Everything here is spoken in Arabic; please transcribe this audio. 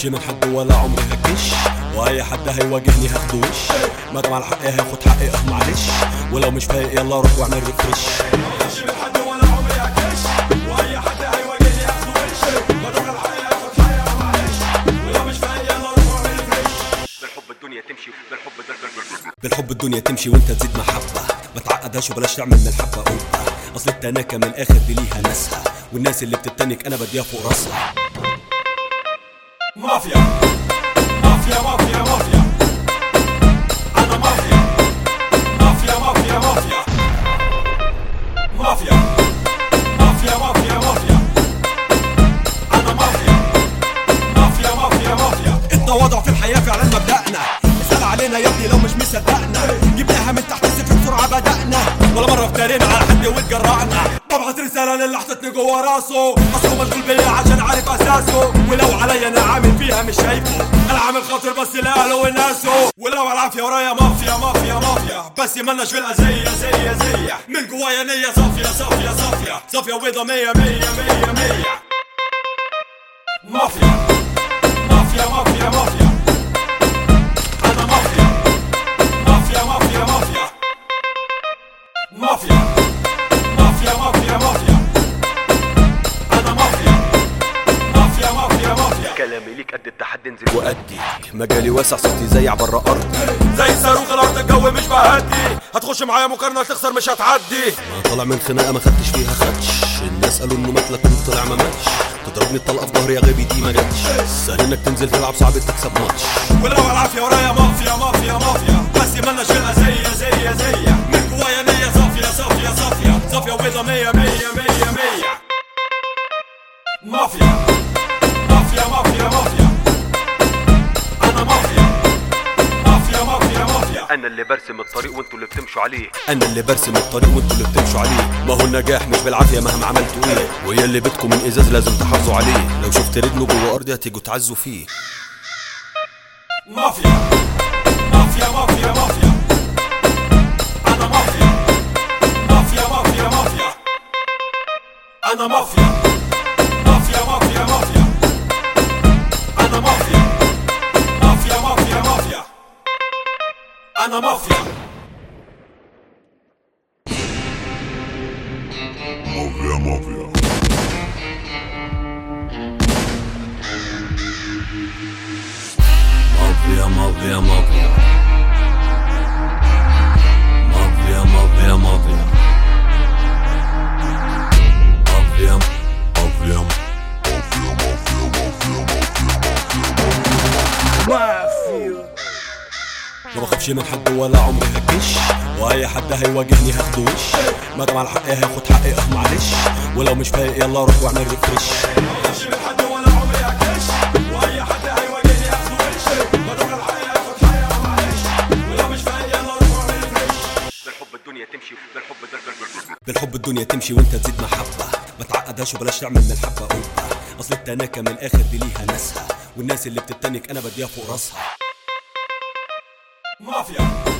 بخافش من حد ولا عمري هكش، واي حد هيواجهني هاخده وش، ما دام على حقي هاخد حقي معلش، ولو مش فايق يلا روح واعمل ريفرش. بخافش من حد ولا عمري هكش، واي حد هيواجهني هاخده وش، ما دام على حقي هاخد حقي معلش، ولو مش فايق يلا روح واعمل ريفرش. بالحب الدنيا تمشي، بالحب الدنيا تمشي وانت تزيد محبة، ما تعقدهاش وبلاش تعمل من الحبة قبة، اصل التناكة من الاخر دي ليها ناسها، والناس اللي بتتنك انا بديها فوق راسها. مافيا مافيا مافيا مافيا، انا مافيا مافيا مافيا مافيا مافيا مافيا مافيا مافيا، انا مافيا مافيا مافيا مافيا. التواضع في الحياة فعلا مبدأنا، اسأل علينا يا ابني لو مش مصدقنا، جبناها من تحت الصفر بسرعة بدأنا، ولا مرة افترينا على حد واتجرأنا. ببعت رسالة للي حطتني جوا راسه، اصله مشغول بيا عشان عارف اساسه، ولو عليا انا عامل فيها مش شايفه، انا عامل خاطر بس لاهله وناسه، ولو على العافية ورايا مافيا مافيا مافيا، بس مالناش في الأذية زي من جوايا نية صافية صافية صافية صافية وبيضة مية مية مية مية. مافيا مافيا مافيا مافيا، انا مافيا مافيا مافيا مافيا مافيا مافيا مافيا مافيا، انا مافيا مافيا مافيا مافيا. كلامي ليك قد التحدي انزل وأدي مجالي واسع صوتي زي عبر أرضي، زي صاروخ الارض الجو مش بهدي، هتخش معايا مقارنة تخسر مش هتعدي. ما طلع من خناقة ما خدتش فيها خدش، الناس قالوا انه مات لكن طلع ما ماتش، تضربني الطلقة في ظهري يا غبي دي ما جاتش، سهل انك تنزل تلعب صعب تكسب ماتش، ولو على العافية ورايا مافيا مافيا مافيا، بس مالناش في الأذية زي من جوايا نية صافية صافية صافية صافية وبيضة مية مية مية مية. مافيا مافيا مافيا مافيا، انا مافيا مافيا مافيا مافيا. انا اللي برسم الطريق وانتوا اللي بتمشوا عليه، انا اللي برسم الطريق وانتوا اللي بتمشوا عليه، ما هو النجاح مش بالعافية مهما عملتوا ايه، ويا اللي بيتكم من ازاز لازم تحافظوا عليه، لو شفت رجله جوه ارضي هتيجوا تعزوا فيه. مافيا مافيا مافيا مافيا، انا مافيا مافيا مافيا مافيا، انا مافيا مافيا مافيا مافيا، انا مافيا مافيا مافيا مافيا، انا مافيا مافيا مافيا. مافيا مافيا مافيا مافيا مافيا مافيا مافيا مافيا ما بخافش من حد ولا عمري هكش، واي حد هيواجهني هاخده وش، ما دام على حقي هاخد حقي معلش، ولو مش فايق يلا روح واعمل ريفرش. ما بخافش من حد ولا عمري هكش، واي حد هيواجهني هاخده وش، ما دام على حقي هاخد حقي معلش، ولو مش فايق يلا روح واعمل ريفرش. بالحب الدنيا تمشي، بالحب الدنيا تمشي وانت تزيد محبة، ما تعقدهاش وبلاش تعمل من الحبة قبة، اصل التناكة من الاخر دي ليها ناسها، والناس اللي بتتنك انا بديها فوق راسها. مافيا